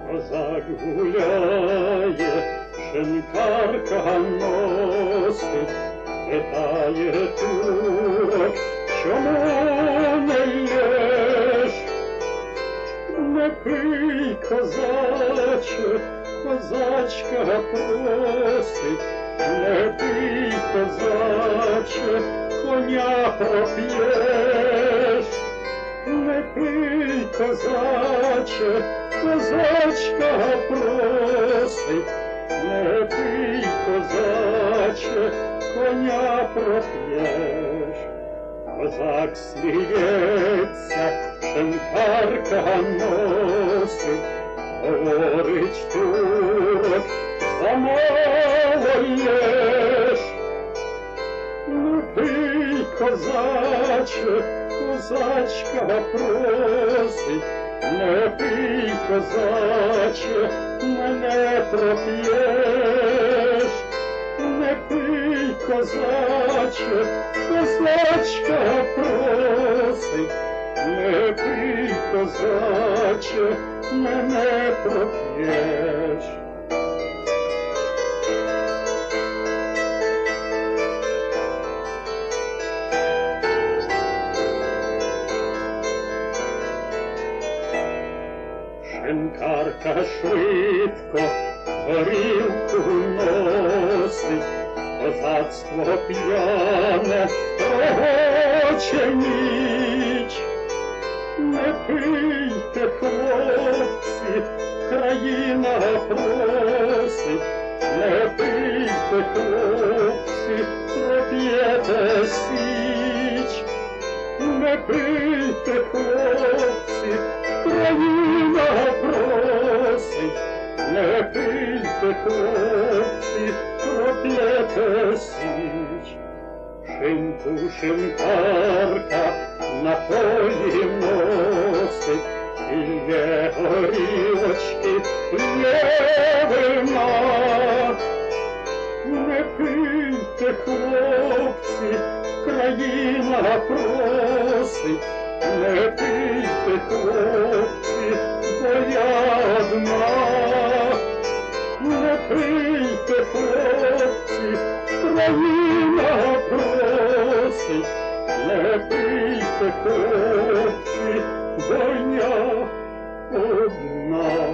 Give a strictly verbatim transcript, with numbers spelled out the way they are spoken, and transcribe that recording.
Козак гуляє, шинкарка носить, питає турок, чому не лєш? Не пий, козаче, козачка просить, не пий, козаче, коня проп'єш. Не пий, козаче, козачка просить, не пий, козаче, коня проп'єш. Козак сміється, шинкарка носить, говорить турок, замало єш. Не пий, козаче, козачка просить, не пий, козаче, мене проп'єш. Не пий, козаче, козачка просить, не пий, козаче, мене проп'єш. Шинкарка швидко горілку носить, козацтво п'яне регоче ніч. Не пийте, хлопці, країна просить, не пийте, хлопці, проп'єте січ. Не пийте, хлопці, країна просить, не пийте, хлопці, проп'єте січ. Шинку шинкарка на полі носить, п'є горілочки, п'є вина. Не пийте, хлопці, країна просить, не пийте, хлопці, бо я одна. Не пийте, хлопці, країна просить, не пийте, хлопці, бо я одна.